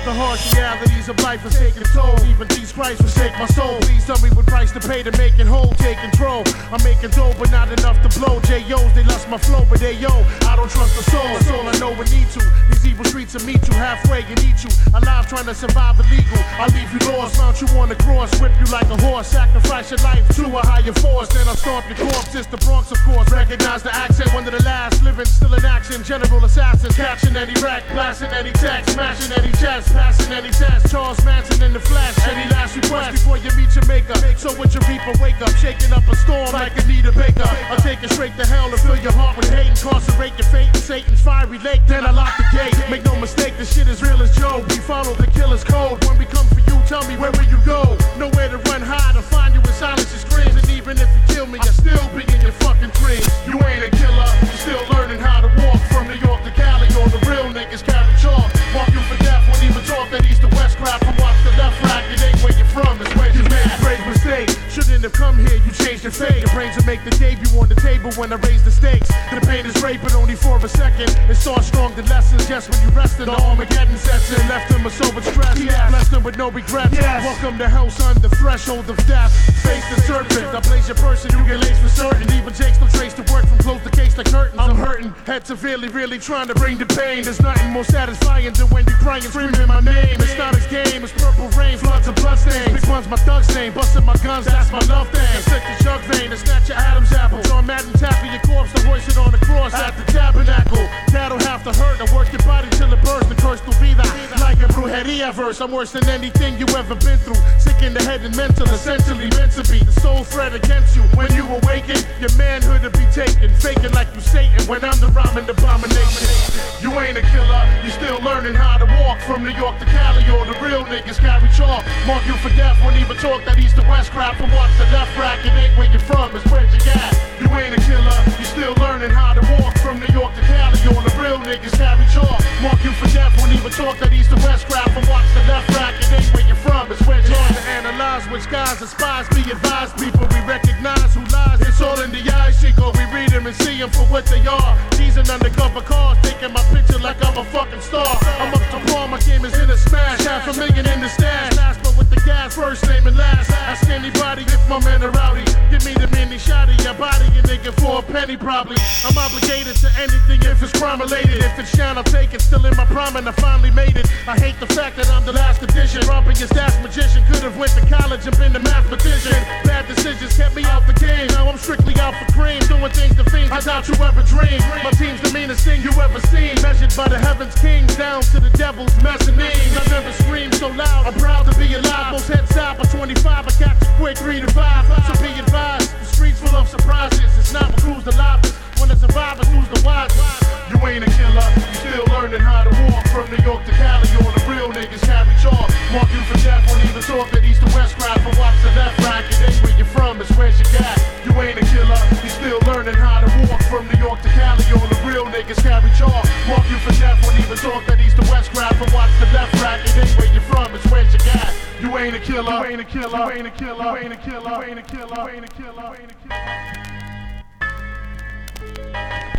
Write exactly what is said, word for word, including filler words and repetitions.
The harsh realities of life is taking toll. Even Jesus Christ forsake my soul. Please tell me what price to pay to make it whole. Take control. I'm making dough, but not enough to blow. J O's, they lust my flow, but they yo, I don't trust the soul. That's all I know we need to. These evil streets will meet you halfway and eat you. Alive trying to survive illegal. I'll leave you lost, mount you on the cross, whip you like a horse, sacrifice your life to a higher force. Then I'll stomp your corpse. It's the Bronx, of course. Recognize the accent, one of the last living, still in action. General assassins, catching any rack, blasting any text, smashing any chest, passing any test. Charles Manson in the flesh. Any last request before you meet your maker? So with your reaper, wake up, shaking up a storm like Anita Baker. I'll take it straight to hell and fill your heart with hate, incarcerate your fate in Satan's fiery lake. Then I lock the gate. Make no mistake, this shit is real as Joe. We follow the killer's code. When we come for you, tell me where will you go? Nowhere to run, hide, to find you in silence and screams. And even if you kill me, I still be in your fucking dreams. You ain't a killer, you're still learning how to walk. From New York to Cali, all the real niggas carry chalk. Mark you for death, won't even talk that east to west crap. From watch the left rack, it ain't where you're from, it's where you made a great mistake. Shouldn't have come here, you changed your fate. Your brains will make the debut on the table when I raise the stakes. The pain is great, but only for a second. It starts strong, the lessons, just when you rested. The Armageddon sets in, left them with so much stress. Yeah. Blessed them with no regrets. Yes. Welcome to hell, son, the threshold of death. Face the serpent, I blaze your person, you get laced for certain. Even takes no trace to work from close the case like curtains. I'm hurting, head severely, really trying to bring the pain. There's nothing more satisfying than when you're crying, screaming my name. It's not his game, it's purple rain, floods and bloodstains. Big one's my thug's name, busting my guns, that's my love thing. I stick the jug vein and snatch your Adam's apple. John Madden tapping your corpse to hoist it on the cross at the tabernacle. That'll have to hurt, I work your body till it bursts. The curse will be that, like a brujeria verse. I'm worse than anything you ever been through. Sick in the head and mental, essentially meant to be the sole threat against you. When you awaken, your manhood will be taken. Faking like you Satan when I'm the rhyming abomination. You ain't a killer, you still learning how to walk. From New York to Cali, all the real niggas carry chalk. Mark you for death, won't even talk that east to west crap. From watch the left rack, it ain't where you're from, it's where you at. You ain't a killer, you still learning how to walk. From New York to Cali, all the real niggas carry chalk. Mark you for death, won't even talk that east to west crap. From watch the left rack, it ain't where you're from, it's where you at. To analyze which guys are spies, be advised, people. We recognize who lies, it's all in the eyes, Chico. We read them and see them for what they are. These are undercover cars, taking my picture like I'm a fucking star. I'm up to par, my game is in a smash. Half a million in the stash, last but with the gas, first name and last. Ask anybody if my men are rowdy. Give me the mini shot of your body, you nigga, for a penny probably. I'm obligated to anything if it's crime related. If it's shine, I'll take it. Still in my prime and I finally made it. I hate the fact that I'm the last edition. Robbing your stash magician, could have went to college and been a mathematician. Bad decisions kept me out the game. Now I'm strictly out for cream, doing things to fiends I doubt you ever dreamed. My team's the meanest thing you ever seen, measured by the heavens kings down to the devil's mezzanine. I've never screamed so loud, I'm proud to be alive. Most heads out by twenty-five, I catch you quick, three to five. So be advised, the streets full of surprises. It's not what who's the livest, when the survivors who's the wisest. You ain't a killer, you still learning how to walk. From New York to Cali, all the real niggas carry chalk. Mark you for death, won't even talk that east to west crap. But watch the left rack, it ain't where you're from, it's where you got. You ain't a killer, you still learning how to walk. From New York to Cali, all the real niggas carry chalk. Mark you for death, won't even talk that east to west crap. But watch the left rack, it ain't where you're from, it's where you got. You ain't a killer, you ain't a killer, you ain't a killer, you ain't a killer, you ain't a killer, you ain't a killer, you ain't a killer.